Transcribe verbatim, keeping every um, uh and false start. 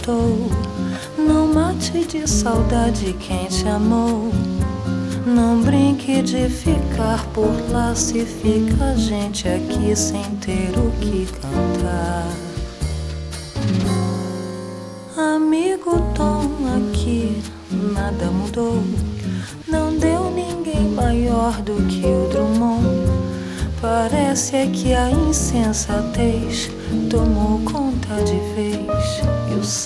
estou. Não mate de saudade quem te amou. Não brinque de ficar por lá, se fica a gente aqui sem ter o que cantar. Amigo Tom, aqui nada mudou. Não deu ninguém maior do que o Drummond. Parece é que a insensatez tomou conta de vez. E o